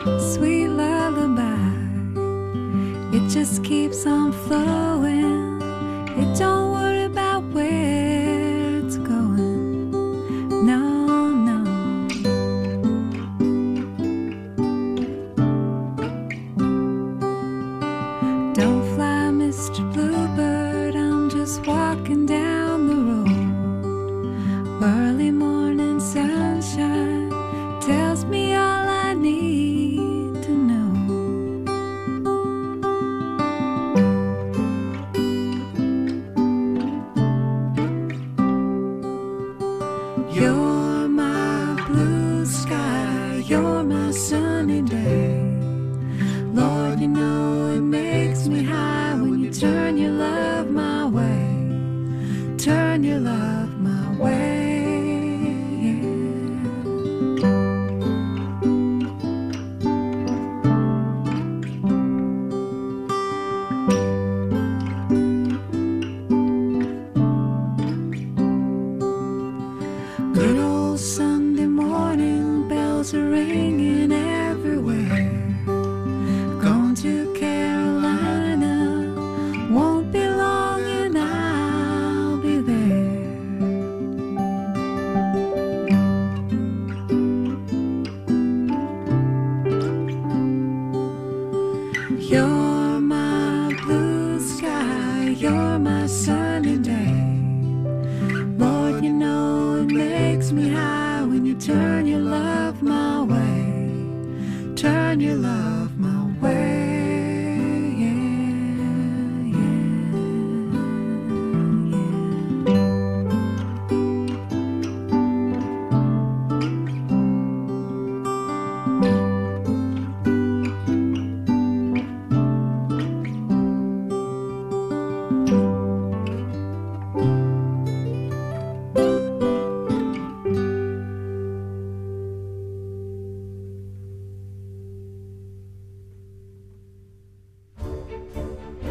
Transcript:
sweet lullaby. It just keeps on flowing. It don't worry about where it's going. No, no. Don't fly, Mr. Bluebird, I'm just walking down the road. Early morning sunshine tells me all I need to know. You're my blue sky, you're my sunny day. Lord, you know it makes me high when you turn your love my way. Turn your love my way. Good old Sunday morning, bells are ringing everywhere. Going to Carolina, won't be long and I'll be there. You're my blue sky, you're my sunny day. Lord, you know it makes me high when you turn your love my way. Turn your love my way.